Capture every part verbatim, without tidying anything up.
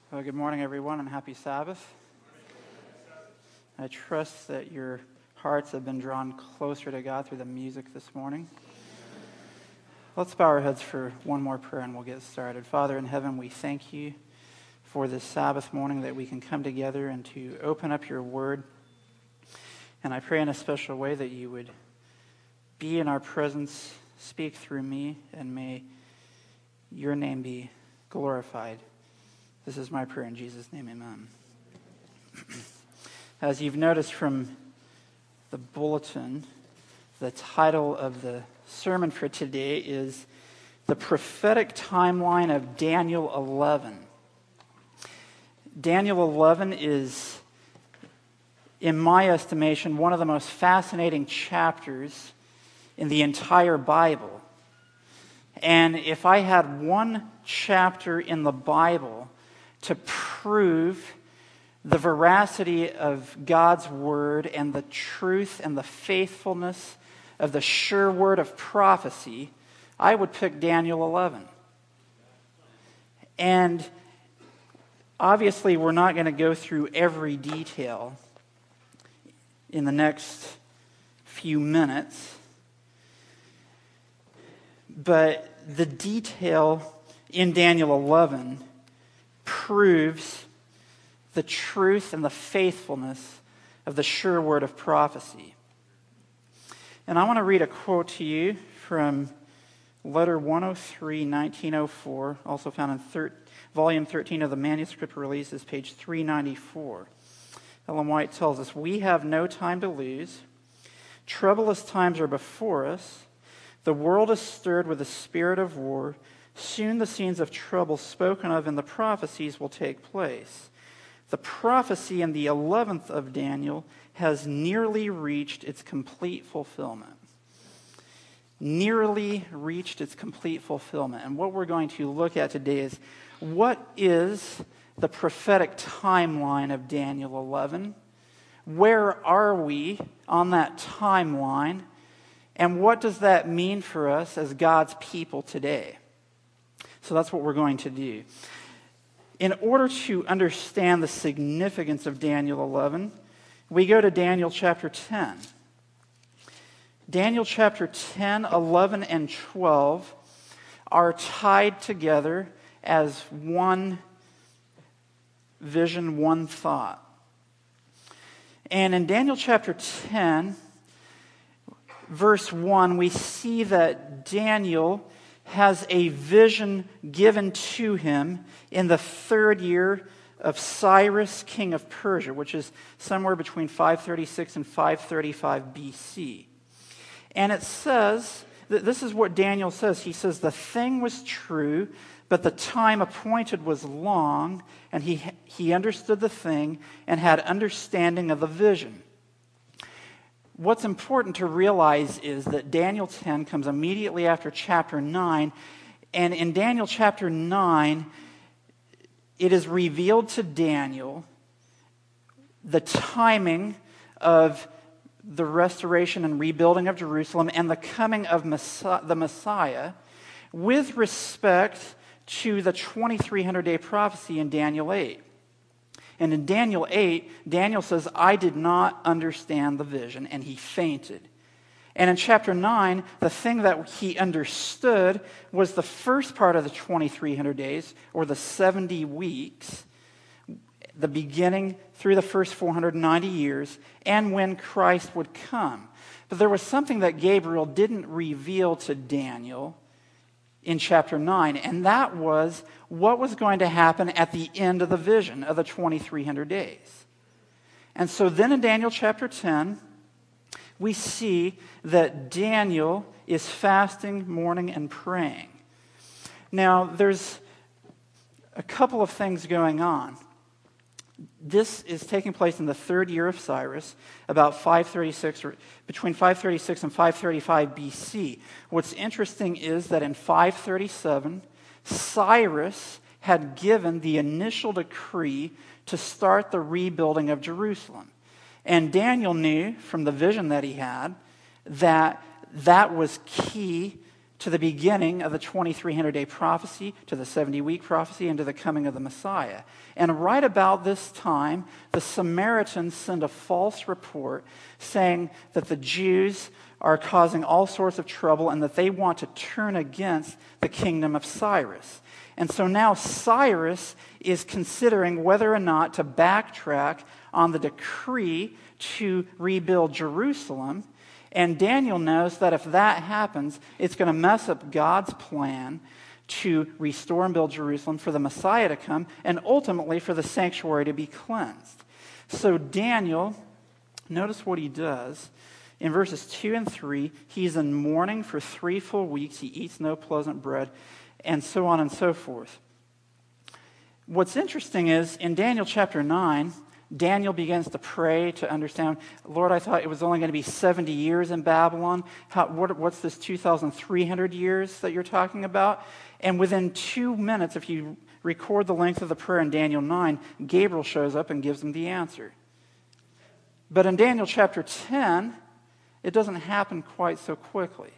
Well, good morning, everyone, and happy Sabbath. I trust that your hearts have been drawn closer to God through the music this morning. Let's bow our heads for one more prayer and we'll get started. Father in heaven, we thank you for this Sabbath morning that we can come together and to open up your word. And I pray in a special way that you would be in our presence, speak through me, and may your name be glorified. This is my prayer in Jesus' name, amen. As you've noticed from the bulletin, the title of the sermon for today is The Prophetic Timeline of Daniel eleven. Daniel eleven is, in my estimation, one of the most fascinating chapters in the entire Bible. And if I had one chapter in the Bible to prove the veracity of God's word and the truth and the faithfulness of the sure word of prophecy, I would pick Daniel eleven. And obviously we're not going to go through every detail in the next few minutes, but the detail in Daniel eleven proves the truth and the faithfulness of the sure word of prophecy. And I want to read a quote to you from letter one oh three, nineteen oh four, also found in thir- volume thirteen of the manuscript releases, page three ninety-four. Ellen White tells us, "We have no time to lose. Troublous times are before us. The world is stirred with the spirit of war. Soon the scenes of trouble spoken of in the prophecies will take place. The prophecy in the eleventh of Daniel has nearly reached its complete fulfillment." Nearly reached its complete fulfillment. And what we're going to look at today is, what is the prophetic timeline of Daniel eleven? Where are we on that timeline? And what does that mean for us as God's people today? So that's what we're going to do. In order to understand the significance of Daniel eleven, we go to Daniel chapter ten. Daniel chapter ten, eleven, and twelve are tied together as one vision, one thought. And in Daniel chapter ten, verse one, we see that Daniel has a vision given to him in the third year of Cyrus, king of Persia, which is somewhere between five thirty-six and five thirty-five B C. And it says, that this is what Daniel says. He says, "The thing was true, but the time appointed was long, and he, he understood the thing and had understanding of the vision." What's important to realize is that Daniel ten comes immediately after chapter nine, and in Daniel chapter nine, it is revealed to Daniel the timing of the restoration and rebuilding of Jerusalem and the coming of Messiah, the Messiah with respect to the twenty-three hundred day prophecy in Daniel eight. And in Daniel eight, Daniel says, "I did not understand the vision," and he fainted. And in chapter nine, the thing that he understood was the first part of the twenty-three hundred days, or the seventy weeks, the beginning through the first four hundred ninety years, and when Christ would come. But there was something that Gabriel didn't reveal to Daniel in chapter nine, and that was what was going to happen at the end of the vision of the twenty-three hundred days. And so then in Daniel chapter ten, we see that Daniel is fasting, mourning, and praying. Now, there's a couple of things going on. This is taking place in the third year of Cyrus, about five thirty-six, or between five thirty-six and five thirty-five B C. What's interesting is that in five thirty-seven, Cyrus had given the initial decree to start the rebuilding of Jerusalem. And Daniel knew from the vision that he had that that was key to the beginning of the twenty-three hundred day prophecy, to the seventy-week prophecy, and to the coming of the Messiah. And right about this time, the Samaritans send a false report saying that the Jews are causing all sorts of trouble and that they want to turn against the kingdom of Cyrus. And so now Cyrus is considering whether or not to backtrack on the decree to rebuild Jerusalem. And Daniel knows that if that happens, it's going to mess up God's plan to restore and build Jerusalem, for the Messiah to come, and ultimately for the sanctuary to be cleansed. So Daniel, notice what he does. In verses two and three, he's in mourning for three full weeks. He eats no pleasant bread, and so on and so forth. What's interesting is, in Daniel chapter nine, Daniel begins to pray to understand, Lord, I thought it was only going to be seventy years in Babylon. How, what, what's this two thousand three hundred years that you're talking about? And within two minutes, if you record the length of the prayer in Daniel nine, Gabriel shows up and gives him the answer. But in Daniel chapter ten, it doesn't happen quite so quickly.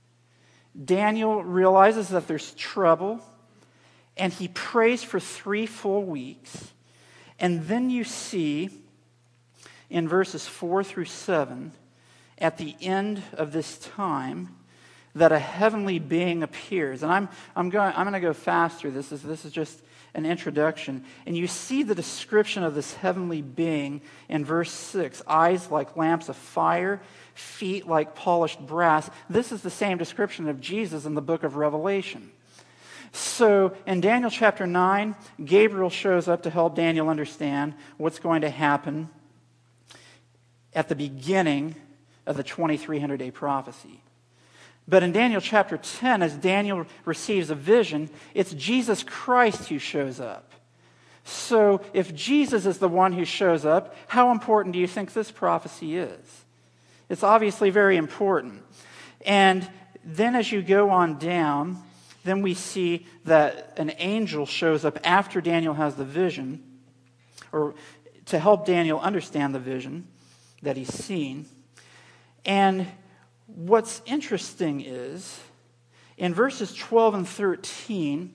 Daniel realizes that there's trouble, and he prays for three full weeks. And then you see in verses four through seven, at the end of this time, that a heavenly being appears. And I'm I'm going I'm going to go fast through this. This, this is just an introduction. And you see the description of this heavenly being in verse six. Eyes like lamps of fire, feet like polished brass. This is the same description of Jesus in the book of Revelation. So in Daniel chapter nine, Gabriel shows up to help Daniel understand what's going to happen at the beginning of the twenty-three hundred day prophecy. But in Daniel chapter ten, as Daniel receives a vision, it's Jesus Christ who shows up. So if Jesus is the one who shows up, how important do you think this prophecy is? It's obviously very important. And then as you go on down, then we see that an angel shows up after Daniel has the vision, or to help Daniel understand the vision that he's seen. And what's interesting is, in verses twelve and thirteen,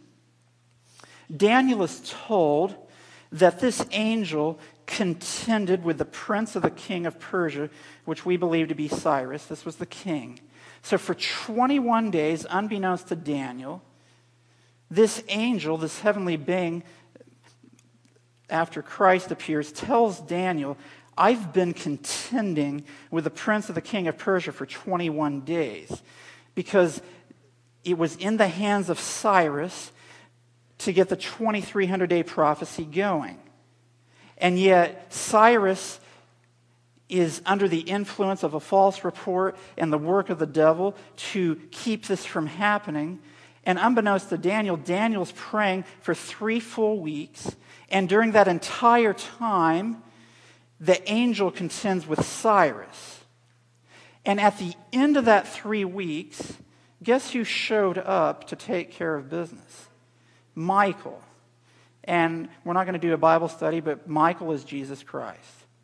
Daniel is told that this angel contended with the prince of the king of Persia, which we believe to be Cyrus. This was the king. So for twenty-one days, unbeknownst to Daniel, this angel, this heavenly being, after Christ appears, tells Daniel, I've been contending with the prince of the king of Persia for twenty-one days, because it was in the hands of Cyrus to get the twenty-three hundred day prophecy going. And yet Cyrus is under the influence of a false report and the work of the devil to keep this from happening. And unbeknownst to Daniel, Daniel's praying for three full weeks. And during that entire time, the angel contends with Cyrus. And at the end of that three weeks, guess who showed up to take care of business? Michael. And we're not going to do a Bible study, but Michael is Jesus Christ.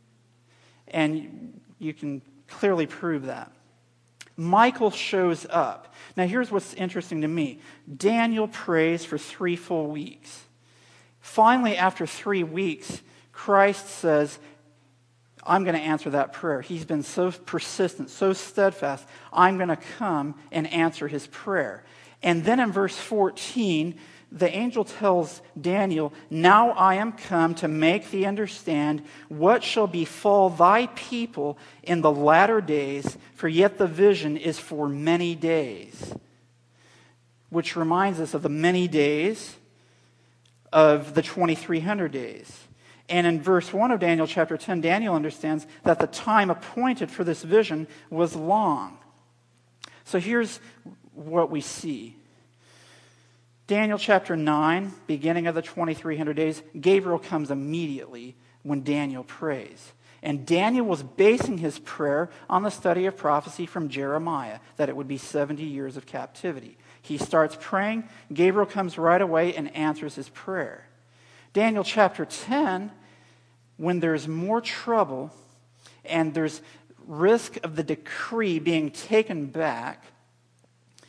And you can clearly prove that. Michael shows up. Now here's what's interesting to me. Daniel prays for three full weeks. Finally, after three weeks, Christ says, I'm going to answer that prayer. He's been so persistent, so steadfast, I'm going to come and answer his prayer. And then in verse fourteen, the angel tells Daniel, now I am come to make thee understand what shall befall thy people in the latter days, for yet the vision is for many days. Which reminds us of the many days of the twenty-three hundred days. And in verse one of Daniel chapter ten, Daniel understands that the time appointed for this vision was long. So here's what we see. Daniel chapter nine, beginning of the twenty-three hundred days, Gabriel comes immediately when Daniel prays. And Daniel was basing his prayer on the study of prophecy from Jeremiah, that it would be seventy years of captivity. He starts praying, Gabriel comes right away and answers his prayer. Daniel chapter ten, when there's more trouble and there's risk of the decree being taken back,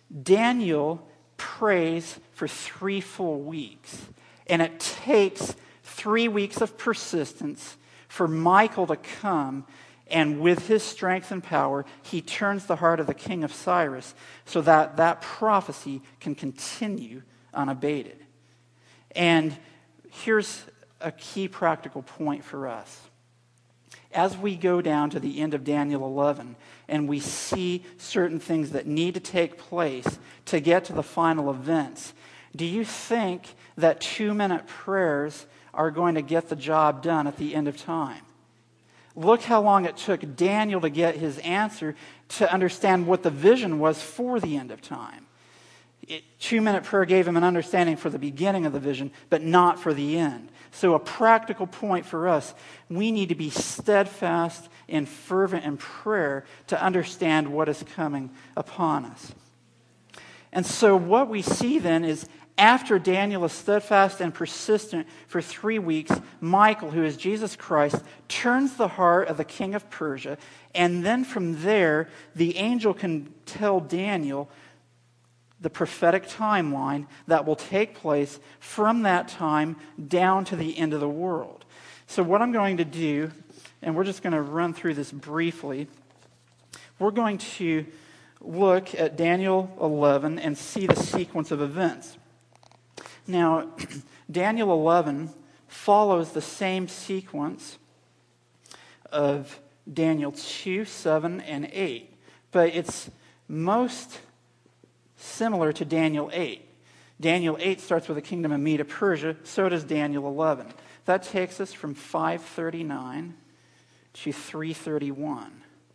Daniel prays for three full weeks. And it takes three weeks of persistence for Michael to come, and with his strength and power, he turns the heart of the king of Cyrus so that that prophecy can continue unabated. And here's a key practical point for us. As we go down to the end of Daniel eleven and we see certain things that need to take place to get to the final events, do you think that two-minute prayers are going to get the job done at the end of time? Look how long it took Daniel to get his answer to understand what the vision was for the end of time. It, two-minute prayer gave him an understanding for the beginning of the vision, but not for the end. So a practical point for us, we need to be steadfast and fervent in prayer to understand what is coming upon us. And so what we see then is after Daniel is steadfast and persistent for three weeks, Michael, who is Jesus Christ, turns the heart of the king of Persia, and then from there, the angel can tell Daniel the prophetic timeline that will take place from that time down to the end of the world. So what I'm going to do, and we're just going to run through this briefly, we're going to look at Daniel eleven and see the sequence of events. Now, Daniel eleven follows the same sequence of Daniel two, seven, and eight, but it's most similar to Daniel eight. Daniel eight starts with the kingdom of Media Persia, so does Daniel eleven. That takes us from five thirty-nine to three thirty-one.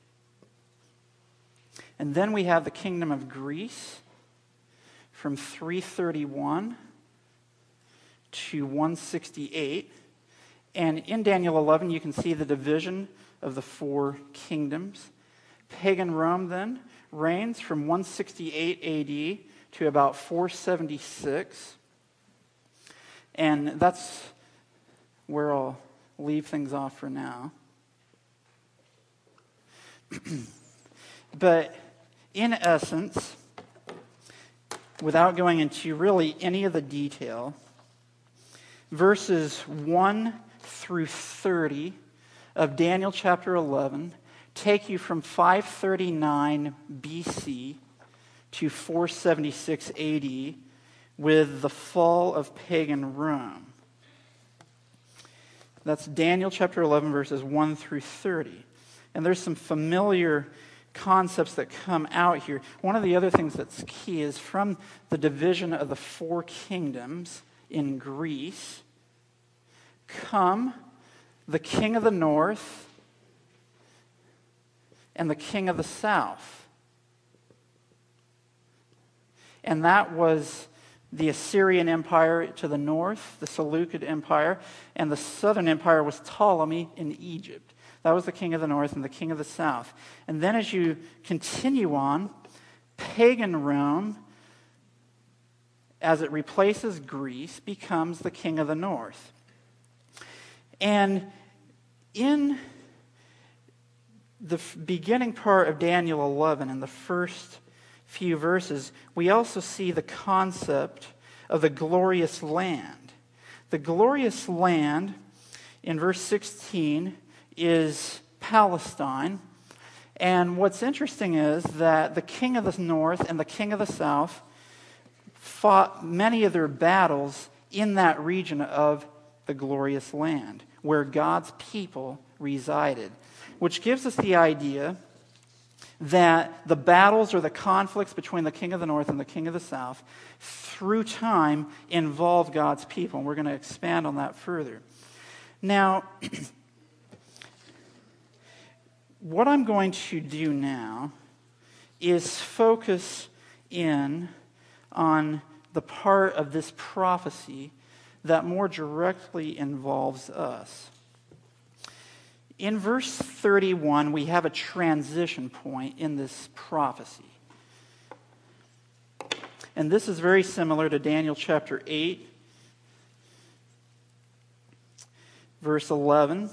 And then we have the kingdom of Greece from three thirty-one to one sixty-eight. And in Daniel eleven, you can see the division of the four kingdoms. Pagan Rome then reigns from one sixty-eight A D to about four seventy-six. And that's where I'll leave things off for now. But in essence, without going into really any of the detail, verses one through thirty of Daniel chapter eleven take you from five thirty-nine B C to four seventy-six A D with the fall of pagan Rome. That's Daniel chapter eleven, verses one through thirty. And there's some familiar concepts that come out here. One of the other things that's key is from the division of the four kingdoms in Greece, come the king of the north and the king of the south. And that was the Assyrian Empire to the north, the Seleucid Empire, and the southern empire was Ptolemy in Egypt. That was the king of the north and the king of the south. And then as you continue on, pagan Rome, as it replaces Greece, becomes the king of the north. And in the beginning part of Daniel eleven, in the first few verses, we also see the concept of the glorious land. The glorious land, in verse sixteen, is Palestine. And what's interesting is that the king of the north and the king of the south fought many of their battles in that region of the glorious land, where God's people resided, which gives us the idea that the battles or the conflicts between the king of the north and the king of the south through time involved God's people. And we're going to expand on that further. Now, what I'm going to do now is focus in on the part of this prophecy that more directly involves us. In verse thirty-one, we have a transition point in this prophecy. And this is very similar to Daniel chapter eight, verse eleven.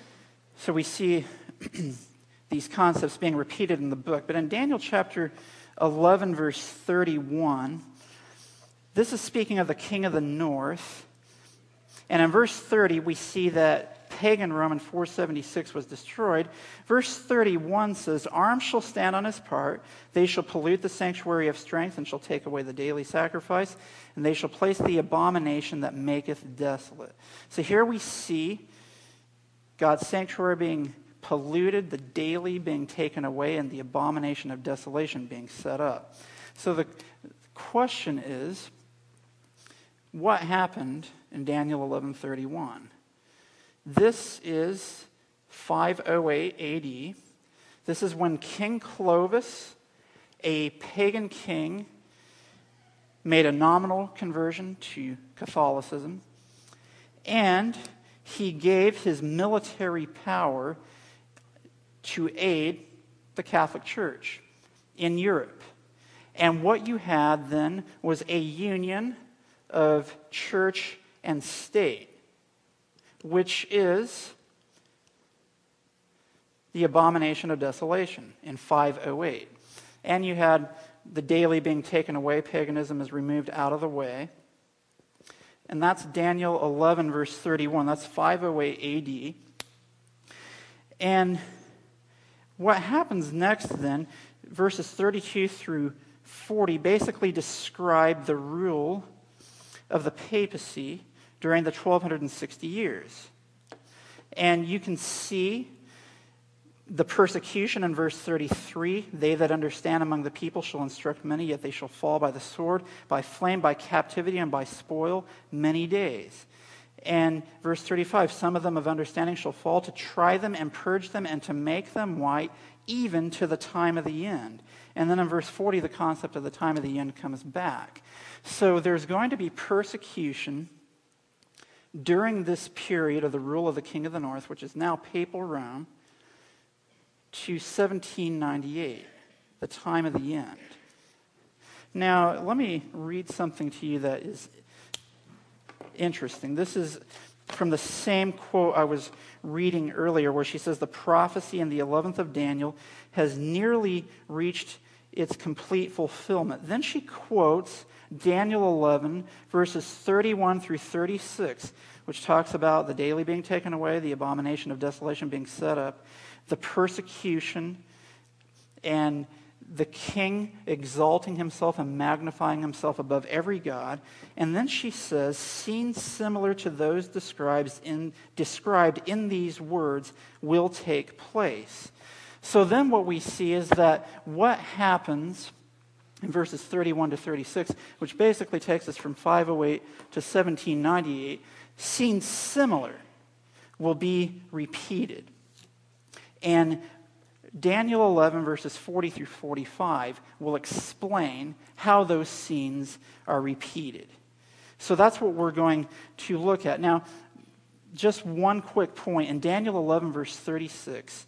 So we see these concepts being repeated in the book. But in Daniel chapter eleven, verse thirty-one, this is speaking of the king of the north. And in verse thirty, we see that pagan Rome in four seventy-six was destroyed. Verse thirty-one says, arms shall stand on his part. They shall pollute the sanctuary of strength and shall take away the daily sacrifice. And they shall place the abomination that maketh desolate. So here we see God's sanctuary being polluted, the daily being taken away, and the abomination of desolation being set up. So the question is, what happened in Daniel eleven thirty-one? This is five oh eight A D. This is when King Clovis, a pagan king, made a nominal conversion to Catholicism, and he gave his military power to aid the Catholic Church in Europe. And what you had then was a union of church and state, which is the abomination of desolation in five oh eight. And you had the daily being taken away, paganism is removed out of the way. And that's Daniel eleven, verse thirty-one. That's five oh eight A D. And what happens next then, verses thirty-two through forty, basically describe the rule of the papacy during the twelve sixty years. And you can see the persecution in verse thirty-three. They that understand among the people shall instruct many, yet they shall fall by the sword, by flame, by captivity, and by spoil many days. And verse thirty-five, some of them of understanding shall fall to try them and purge them and to make them white, even to the time of the end. And then in verse forty, the concept of the time of the end comes back. So there's going to be persecution during this period of the rule of the king of the north, which is now papal Rome, to seventeen ninety-eight, the time of the end. Now, let me read something to you that is interesting. This is from the same quote I was reading earlier, where she says the prophecy in the eleventh of Daniel has nearly reached its complete fulfillment. Then she quotes Daniel eleven, verses thirty-one through thirty-six, which talks about the daily being taken away, the abomination of desolation being set up, the persecution, and the king exalting himself and magnifying himself above every god. And then she says, scenes similar to those described in, described in these words will take place. So then what we see is that what happens in verses thirty-one to thirty-six, which basically takes us from five oh eight to seventeen ninety-eight, scenes similar will be repeated. And Daniel eleven, verses forty through forty-five, will explain how those scenes are repeated. So that's what we're going to look at. Now, just one quick point. In Daniel eleven, verse thirty-six,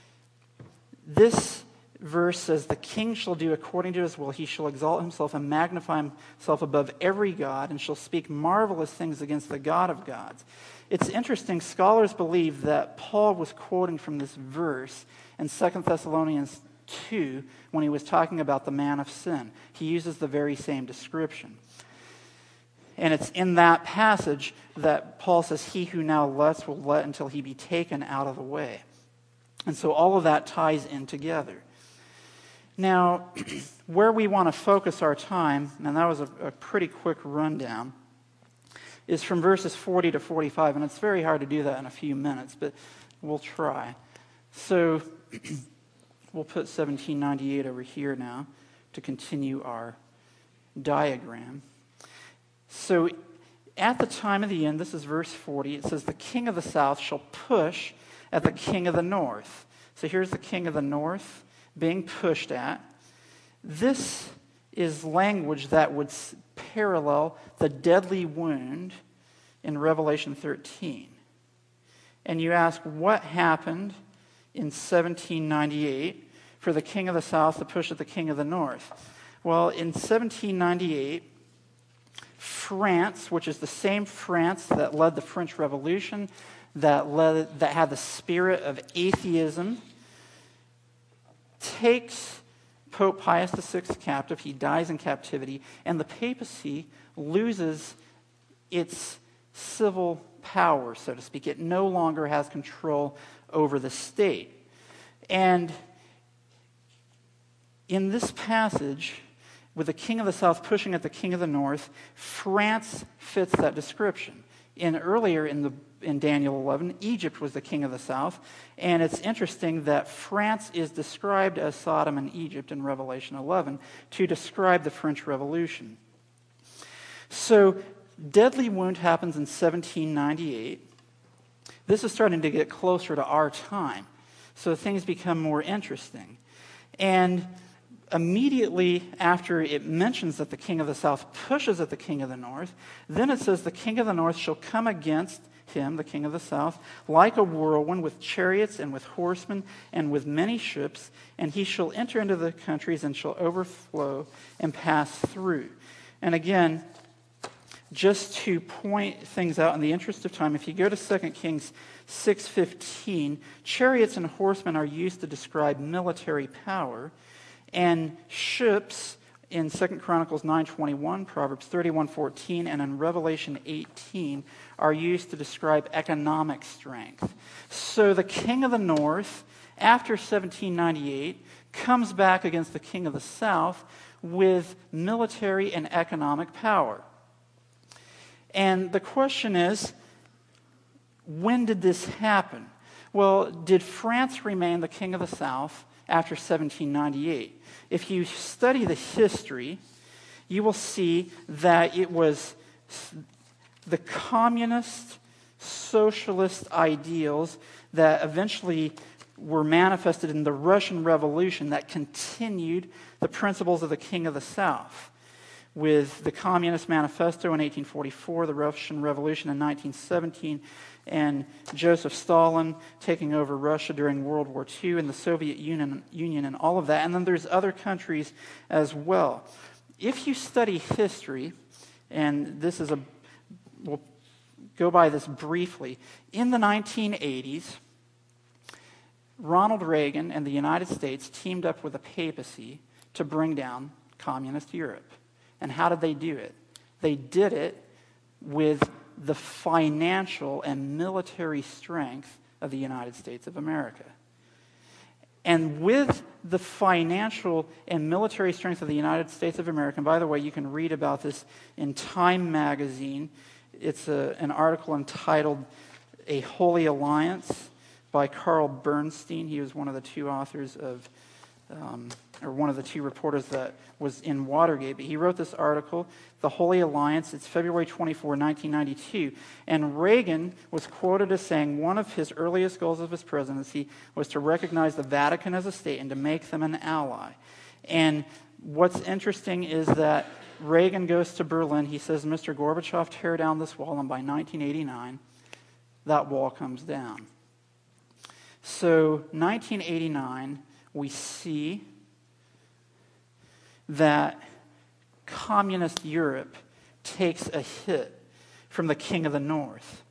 this verse says, the king shall do according to his will. He shall exalt himself and magnify himself above every god, and shall speak marvelous things against the God of gods. It's interesting, scholars believe that Paul was quoting from this verse in Second Thessalonians two when he was talking about the man of sin. He uses the very same description. And it's in that passage that Paul says, he who now lets will let until he be taken out of the way. And so all of that ties in together. Now, where we want to focus our time, and that was a, a pretty quick rundown, is from verses forty to forty-five. And it's very hard to do that in a few minutes, but we'll try. So we'll put seventeen ninety-eight over here now to continue our diagram. So at the time of the end, this is verse forty, it says, the king of the south shall push at the king of the north. So here's the king of the north being pushed at. This is language that would parallel the deadly wound in Revelation thirteen. And you ask, what happened in seventeen ninety-eight for the king of the south to push at the king of the north? Well, in seventeen ninety-eight, France, which is the same France that led the French Revolution, that led, that had the spirit of atheism, takes Pope Pius the Sixth captive. He dies in captivity, and the papacy loses its civil power, so to speak. It no longer has control over the state. And in this passage, with the king of the south pushing at the king of the north, France fits that description. In earlier in the in Daniel eleven, Egypt was the king of the south, and it's interesting that France is described as Sodom and Egypt in Revelation eleven to describe the French Revolution. So, Deadly Wound happens in seventeen ninety-eight. This is starting to get closer to our time, so things become more interesting. And immediately after it mentions that the king of the south pushes at the king of the north, then it says the king of the north shall come against him, the king of the south, like a whirlwind, with chariots and with horsemen and with many ships, and he shall enter into the countries and shall overflow and pass through. And again, just to point things out in the interest of time, if you go to Second Kings six fifteen, chariots and horsemen are used to describe military power, and ships in Second Chronicles nine twenty-one, Proverbs thirty-one fourteen, and in Revelation eighteen are used to describe economic strength. So the king of the north, after seventeen ninety-eight, comes back against the king of the south with military and economic power. And the question is, when did this happen? Well, did France remain the king of the south after seventeen ninety-eight? If you study the history, you will see that it was the communist, socialist ideals that eventually were manifested in the Russian Revolution that continued the principles of the king of the south. With the Communist Manifesto in eighteen forty-four, the Russian Revolution in nineteen seventeen, and Joseph Stalin taking over Russia during World War Two, and the Soviet Union, Union and all of that. And then there's other countries as well. If you study history, and this is a, we'll go by this briefly, in the nineteen eighties, Ronald Reagan and the United States teamed up with the papacy to bring down communist Europe. And how did they do it? They did it with the financial and military strength of the United States of America. And with the financial and military strength of the United States of America, and by the way, you can read about this in Time magazine. It's a, an article entitled A Holy Alliance by Carl Bernstein. He was one of the two authors of Um, or one of the two reporters that was in Watergate. But he wrote this article, The Holy Alliance. It's February twenty-fourth, nineteen ninety-two. And Reagan was quoted as saying one of his earliest goals of his presidency was to recognize the Vatican as a state and to make them an ally. And what's interesting is that Reagan goes to Berlin. He says, Mister Gorbachev, tear down this wall. And by nineteen eighty-nine, that wall comes down. So nineteen eighty-nine, we see that communist Europe takes a hit from the king of the north.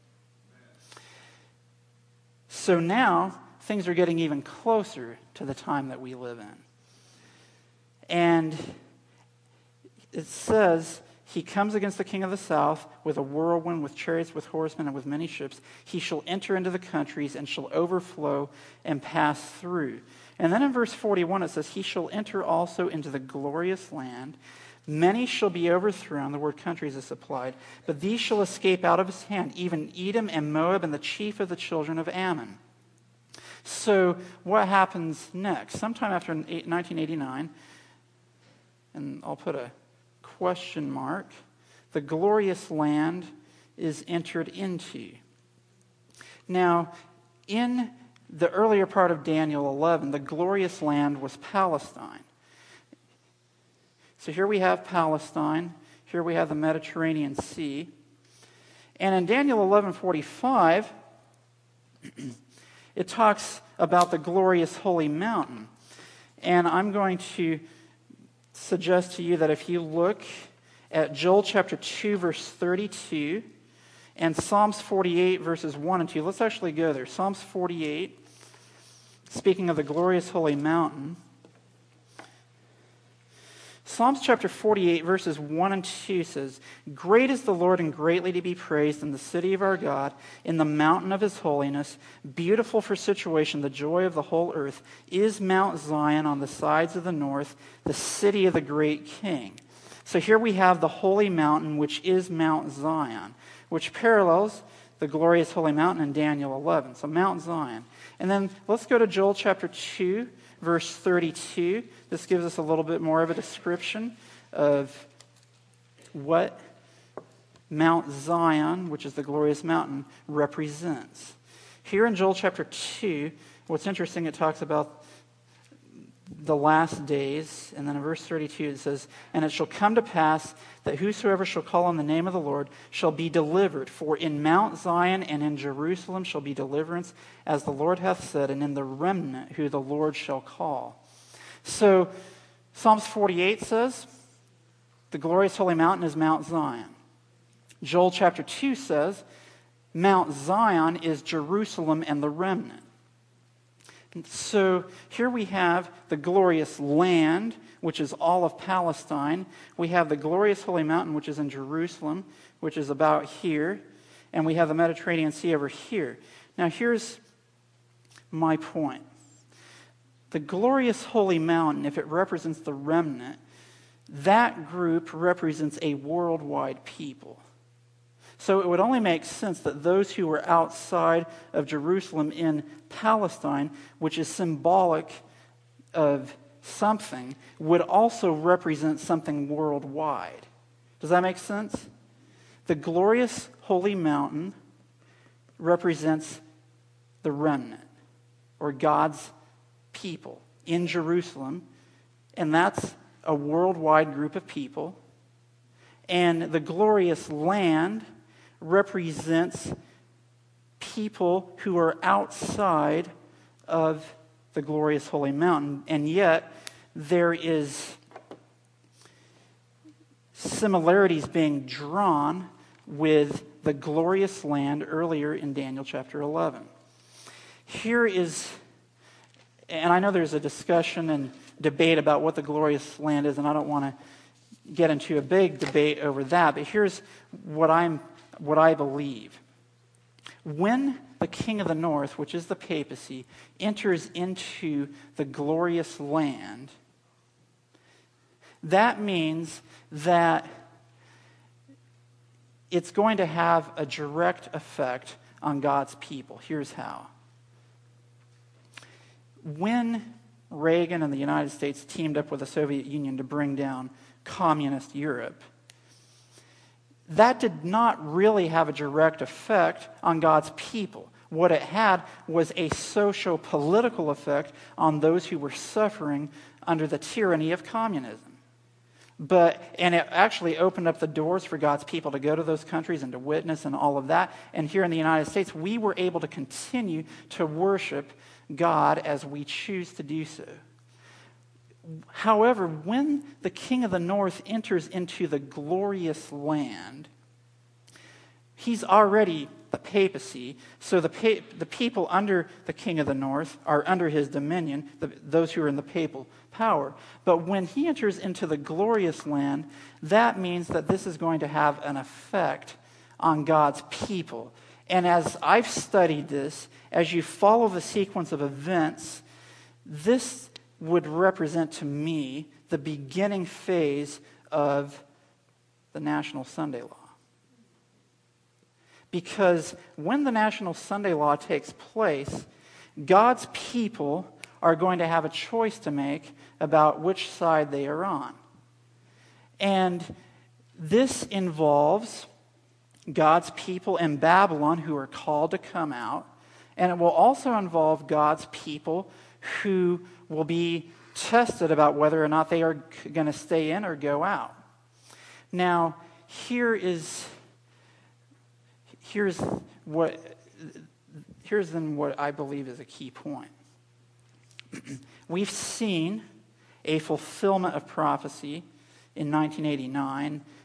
So now things are getting even closer to the time that we live in. And it says, he comes against the king of the south with a whirlwind, with chariots, with horsemen, and with many ships. He shall enter into the countries and shall overflow and pass through. And then in verse forty-one it says, he shall enter also into the glorious land. Many shall be overthrown. The word countries is supplied. But these shall escape out of his hand, even Edom and Moab and the chief of the children of Ammon. So what happens next? Sometime after nineteen eighty-nine, and I'll put a question mark, the glorious land is entered into. Now, in the earlier part of Daniel eleven, the glorious land was Palestine. So here we have Palestine. Here we have the Mediterranean Sea. And in Daniel eleven forty-five, it talks about the glorious holy mountain. And I'm going to suggest to you that if you look at Joel chapter two, verse thirty-two, and Psalms forty-eight, verses one and two, let's actually go there. Psalms forty-eight, speaking of the glorious holy mountain. Psalms chapter forty-eight, verses one and two says, "Great is the Lord and greatly to be praised in the city of our God, in the mountain of his holiness. Beautiful for situation, the joy of the whole earth, is Mount Zion on the sides of the north, the city of the great King." So here we have the holy mountain, which is Mount Zion, which parallels the glorious holy mountain in Daniel eleven. So Mount Zion. And then let's go to Joel chapter two, verse thirty-two. This gives us a little bit more of a description of what Mount Zion, which is the glorious mountain, represents. Here in Joel chapter two, what's interesting, it talks about the last days, and then in verse thirty-two it says, "And it shall come to pass that whosoever shall call on the name of the Lord shall be delivered. For in Mount Zion and in Jerusalem shall be deliverance, as the Lord hath said, and in the remnant who the Lord shall call." So Psalms forty-eight says, the glorious holy mountain is Mount Zion. Joel chapter two says, Mount Zion is Jerusalem and the remnant. So here we have the glorious land, which is all of Palestine. We have the glorious holy mountain, which is in Jerusalem, which is about here. And we have the Mediterranean Sea over here. Now here's my point. The glorious holy mountain, if it represents the remnant, that group represents a worldwide people. So it would only make sense that those who were outside of Jerusalem in Palestine, which is symbolic of something, would also represent something worldwide. Does that make sense? The glorious holy mountain represents the remnant, or God's people in Jerusalem, and that's a worldwide group of people. And the glorious land represents people who are outside of the glorious holy mountain. And yet, there is similarities being drawn with the glorious land earlier in Daniel chapter eleven. Here is, and I know there's a discussion and debate about what the glorious land is, and I don't want to get into a big debate over that, but here's what I'm what I believe. When the king of the north, which is the papacy, enters into the glorious land, that means that it's going to have a direct effect on God's people. Here's how. When Reagan and the United States teamed up with the Soviet Union to bring down communist Europe, that did not really have a direct effect on God's people. What it had was a socio-political effect on those who were suffering under the tyranny of communism. But, and it actually opened up the doors for God's people to go to those countries and to witness and all of that. And here in the United States, we were able to continue to worship God as we choose to do so. However, when the king of the north enters into the glorious land, he's already the papacy, so the pa- the people under the king of the north are under his dominion, the, those who are in the papal power. But when he enters into the glorious land, that means that this is going to have an effect on God's people. And as I've studied this, as you follow the sequence of events, this would represent to me the beginning phase of the National Sunday Law. Because when the National Sunday Law takes place, God's people are going to have a choice to make about which side they are on. And this involves God's people in Babylon who are called to come out, and it will also involve God's people who will be tested about whether or not they are going to stay in or go out. Now, here is here's what here's then what I believe is a key point. We've seen a fulfillment of prophecy in nineteen eighty-nine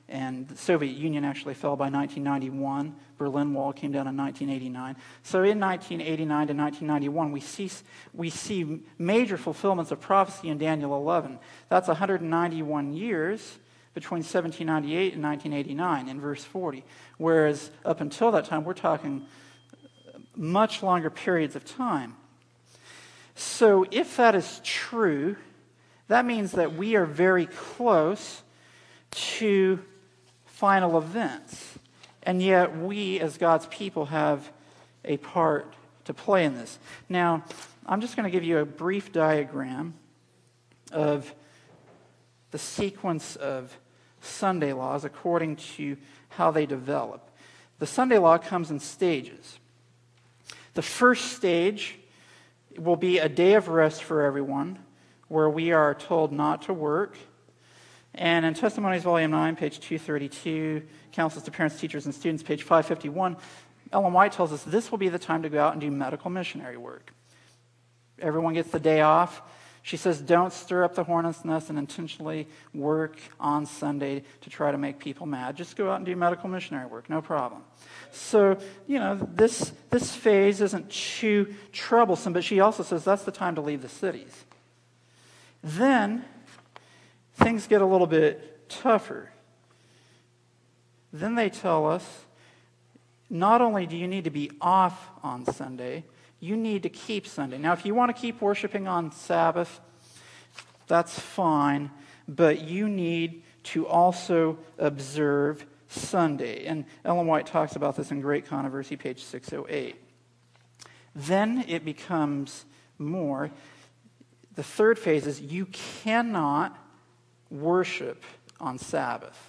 and the Soviet Union actually fell by nineteen ninety-one. Berlin Wall came down in nineteen eighty-nine. So in nineteen eighty-nine to nineteen ninety-one, we see, we see major fulfillments of prophecy in Daniel eleven. That's one hundred ninety-one years between seventeen ninety-eight and nineteen eighty-nine in verse forty. Whereas up until that time, we're talking much longer periods of time. So if that is true, that means that we are very close to final events. And yet we, as God's people, have a part to play in this. Now, I'm just going to give you a brief diagram of the sequence of Sunday laws according to how they develop. The Sunday law comes in stages. The first stage will be a day of rest for everyone, where we are told not to work. And in Testimonies, Volume nine, page two thirty-two, Counsels to Parents, Teachers, and Students, page five fifty-one, Ellen White tells us this will be the time to go out and do medical missionary work. Everyone gets the day off. She says, don't stir up the hornet's nest and intentionally work on Sunday to try to make people mad. Just go out and do medical missionary work, no problem. So, you know, this, this phase isn't too troublesome, but she also says that's the time to leave the cities. Then, things get a little bit tougher. Then they tell us, not only do you need to be off on Sunday, you need to keep Sunday. Now, if you want to keep worshiping on Sabbath, that's fine, but you need to also observe Sunday. And Ellen White talks about this in Great Controversy, page six oh eight. Then it becomes more. The third phase is you cannot worship on Sabbath.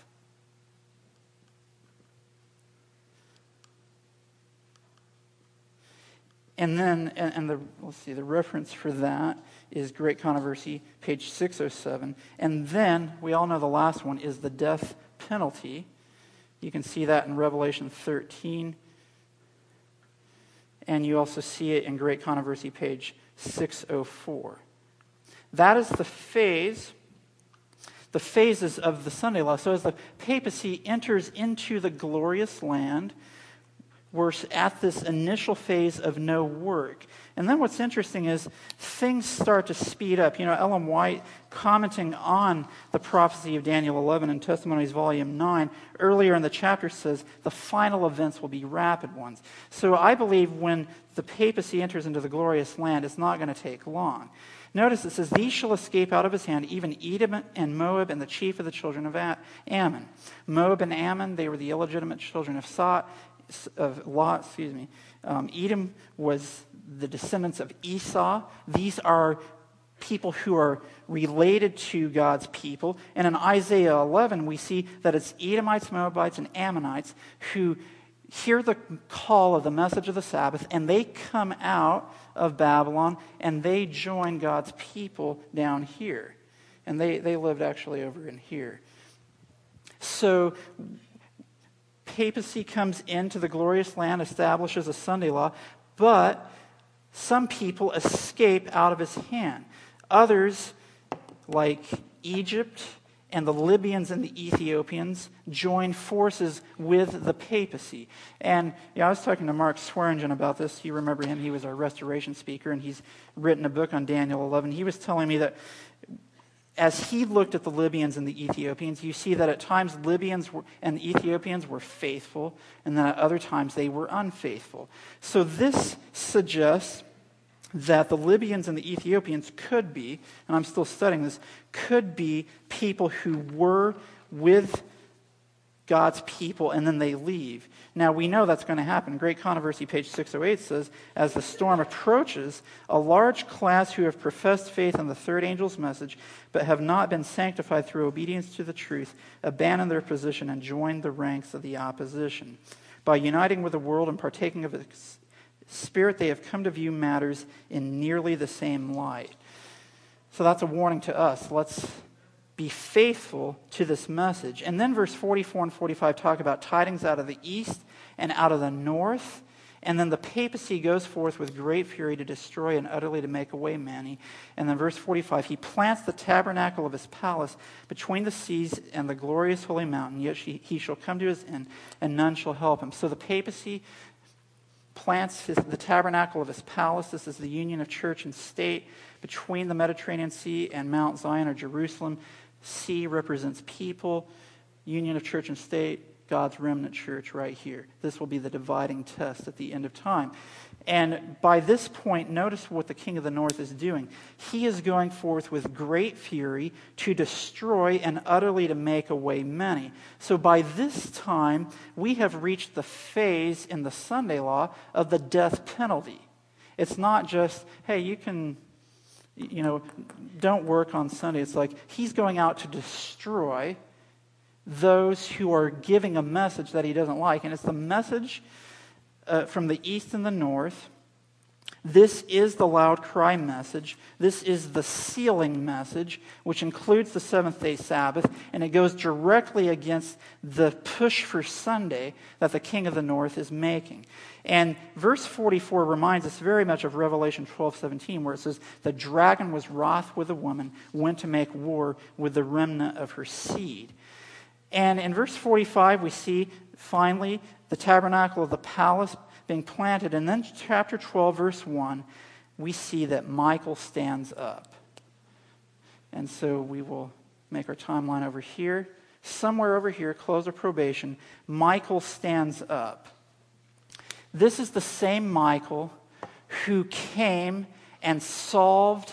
And then, and, and the let's see, the reference for that is Great Controversy, page six oh seven. And then, we all know the last one is the death penalty. You can see that in Revelation thirteen. And you also see it in Great Controversy, page six oh four. That is the phase, the phases of the Sunday law. So as the papacy enters into the glorious land, we're at this initial phase of no work. And then what's interesting is things start to speed up. You know, Ellen White, commenting on the prophecy of Daniel eleven in Testimonies Volume nine, earlier in the chapter says the final events will be rapid ones. So I believe when the papacy enters into the glorious land, it's not going to take long. Notice it says, these shall escape out of his hand, even Edom and Moab and the chief of the children of Ammon. Moab and Ammon, they were the illegitimate children of Sot. Of Lot, excuse me. Um, Edom was the descendants of Esau. These are people who are related to God's people. And in Isaiah eleven, we see that it's Edomites, Moabites, and Ammonites who hear the call of the message of the Sabbath, and they come out of Babylon, and they join God's people down here. And they, they lived actually over in here. So papacy comes into the glorious land, establishes a Sunday law, but some people escape out of his hand. Others, like Egypt and the Libyans and the Ethiopians, join forces with the papacy. And yeah, I was talking to Mark Swearingen about this. You remember him. He was our restoration speaker, and he's written a book on Daniel eleven. He was telling me that as he looked at the Libyans and the Ethiopians, you see that at times Libyans were, and Ethiopians were faithful, and then at other times they were unfaithful. So this suggests that the Libyans and the Ethiopians could be, and I'm still studying this, could be people who were with God's people and then they leave. Now we know that's going to happen. Great Controversy, page six oh eight says, as the storm approaches, a large class who have professed faith in the third angel's message but have not been sanctified through obedience to the truth abandon their position and join the ranks of the opposition. By uniting with the world and partaking of its spirit, they have come to view matters in nearly the same light. So that's a warning to us. Let's be faithful to this message. And then verse forty-four and forty-five talk about tidings out of the east and out of the north. And then the papacy goes forth with great fury to destroy and utterly to make away many. And then verse forty-five, he plants the tabernacle of his palace between the seas and the glorious holy mountain, yet he shall come to his end, and none shall help him. So the papacy plants his, the tabernacle of his palace. This is the union of church and state between the Mediterranean Sea and Mount Zion or Jerusalem. Sea represents people, union of church and state, God's remnant church right here. This will be the dividing test at the end of time. And by this point, notice what the king of the north is doing. He is going forth with great fury to destroy and utterly to make away many. So by this time, we have reached the phase in the Sunday law of the death penalty. It's not just, hey, you can, you know, don't work on Sunday. It's like he's going out to destroy those who are giving a message that he doesn't like. And it's the message uh, from the east and the north. This is the loud cry message. This is the sealing message, which includes the seventh day Sabbath, and it goes directly against the push for Sunday that the king of the north is making. And verse forty-four reminds us very much of Revelation twelve seventeen, where it says, the dragon was wroth with the woman, went to make war with the remnant of her seed. And in verse forty-five, we see, finally, the tabernacle of the palace being planted. And then chapter twelve, verse one, we see that Michael stands up. And so we will make our timeline over here. Somewhere over here, close of probation, Michael stands up. This is the same Michael who came and solved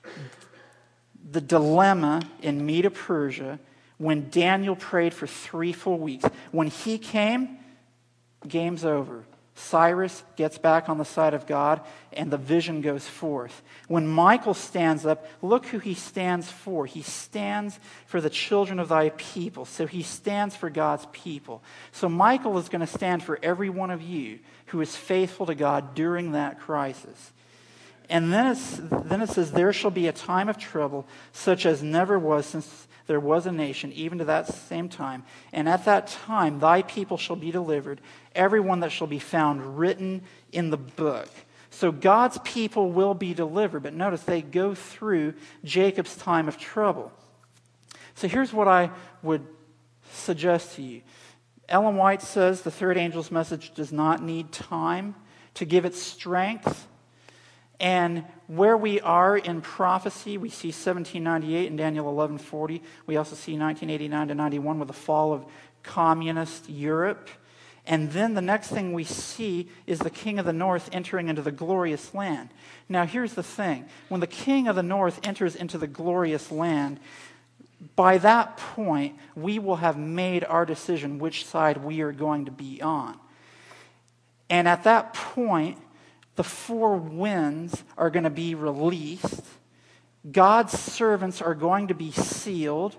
the dilemma in Medo-Persia when Daniel prayed for three full weeks. When he came, game's over. Cyrus gets back on the side of God, and the vision goes forth. When Michael stands up, look who he stands for. He stands for the children of thy people. So he stands for God's people. So Michael is going to stand for every one of you who is faithful to God during that crisis. And then, it's, then it says, there shall be a time of trouble such as never was since there was a nation, even to that same time. And at that time, thy people shall be delivered, everyone that shall be found written in the book. So God's people will be delivered. But notice they go through Jacob's time of trouble. So here's what I would suggest to you. Ellen White says the third angel's message does not need time to give its strength. And where we are in prophecy, we see seventeen ninety-eight and Daniel eleven forty. We also see nineteen eighty-nine to ninety-one with the fall of communist Europe. And then the next thing we see is the king of the north entering into the glorious land. Now here's the thing. When the king of the north enters into the glorious land, by that point, we will have made our decision which side we are going to be on. And at that point, the four winds are going to be released. God's servants are going to be sealed.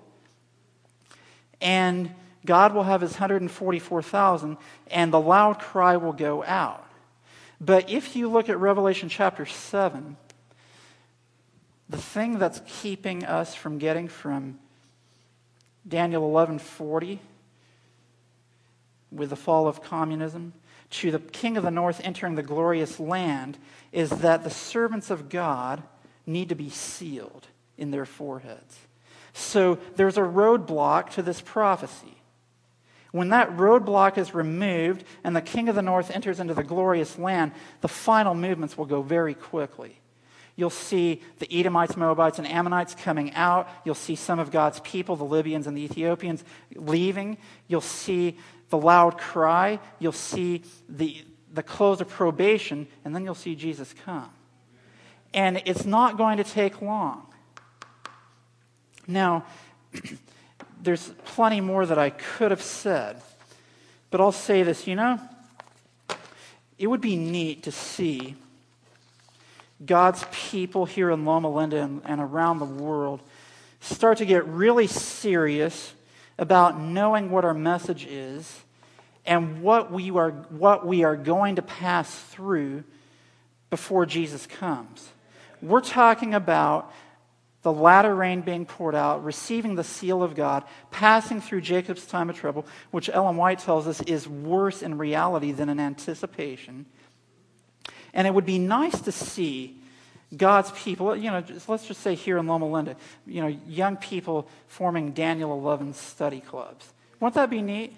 And God will have his one hundred forty-four thousand, and the loud cry will go out. But if you look at Revelation chapter seven, the thing that's keeping us from getting from Daniel eleven forty, with the fall of communism, to the king of the north entering the glorious land, is that the servants of God need to be sealed in their foreheads. So there's a roadblock to this prophecy. When that roadblock is removed and the king of the north enters into the glorious land, the final movements will go very quickly. You'll see the Edomites, Moabites, and Ammonites coming out. You'll see some of God's people, the Libyans and the Ethiopians, leaving. You'll see the loud cry. You'll see the, the close of probation, and then you'll see Jesus come. And it's not going to take long. Now, there's plenty more that I could have said, but I'll say this, you know, it would be neat to see God's people here in Loma Linda and, and around the world start to get really serious about knowing what our message is and what we are what we are going to pass through before Jesus comes. We're talking about the latter rain being poured out, receiving the seal of God, passing through Jacob's time of trouble, which Ellen White tells us is worse in reality than in anticipation. And it would be nice to see God's people, you know, just, let's just say here in Loma Linda, you know, young people forming Daniel eleven study clubs. Wouldn't that be neat?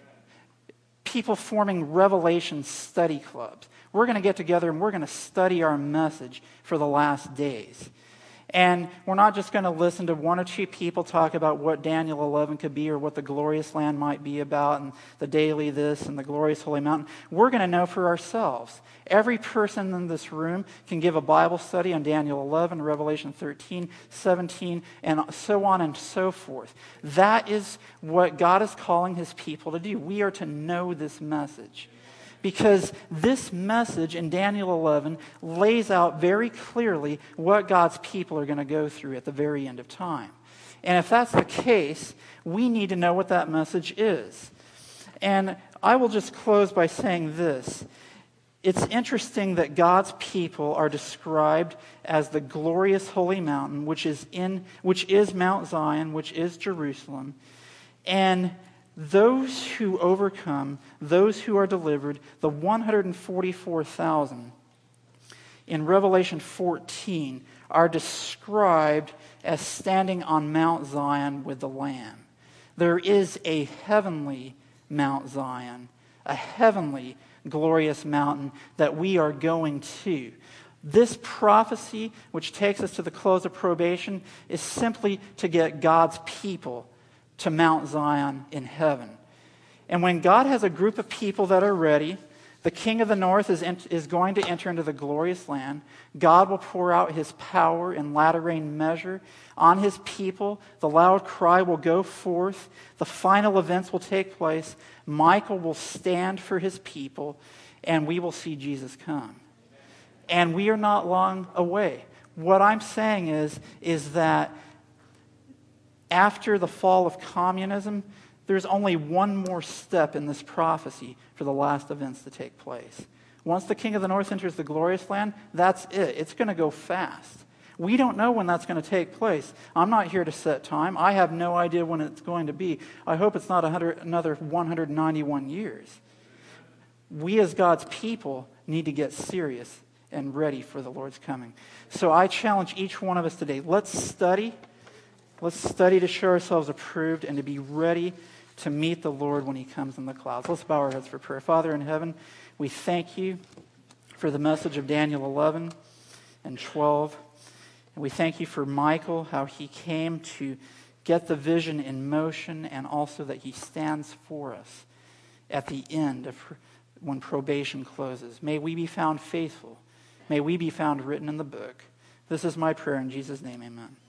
People forming Revelation study clubs. We're going to get together and we're going to study our message for the last days. And we're not just going to listen to one or two people talk about what Daniel eleven could be or what the glorious land might be about and the daily this and the glorious holy mountain. We're going to know for ourselves. Every person in this room can give a Bible study on Daniel eleven, Revelation thirteen, seventeen, and so on and so forth. That is what God is calling his people to do. We are to know this message. Because this message in Daniel eleven lays out very clearly what God's people are going to go through at the very end of time. And if that's the case, we need to know what that message is. And I will just close by saying this. It's interesting that God's people are described as the glorious holy mountain, which is in which is Mount Zion, which is Jerusalem. And those who overcome, those who are delivered, the one hundred forty-four thousand in Revelation fourteen are described as standing on Mount Zion with the Lamb. There is a heavenly Mount Zion, a heavenly glorious mountain that we are going to. This prophecy, which takes us to the close of probation, is simply to get God's people to Mount Zion in heaven. And when God has a group of people that are ready, the King of the North is, in, is going to enter into the glorious land. God will pour out his power in latter rain measure on his people. The loud cry will go forth. The final events will take place. Michael will stand for his people, and we will see Jesus come. And we are not long away. What I'm saying is, is that after the fall of communism, there's only one more step in this prophecy for the last events to take place. Once the King of the North enters the glorious land, that's it. It's going to go fast. We don't know when that's going to take place. I'm not here to set time. I have no idea when it's going to be. I hope it's not one hundred, another one hundred ninety-one years. We as God's people need to get serious and ready for the Lord's coming. So I challenge each one of us today, let's study. Let's study to show ourselves approved and to be ready to meet the Lord when he comes in the clouds. Let's bow our heads for prayer. Father in heaven, we thank you for the message of Daniel eleven and twelve. And we thank you for Michael, how he came to get the vision in motion, and also that he stands for us at the end of when probation closes. May we be found faithful. May we be found written in the book. This is my prayer in Jesus' name, amen.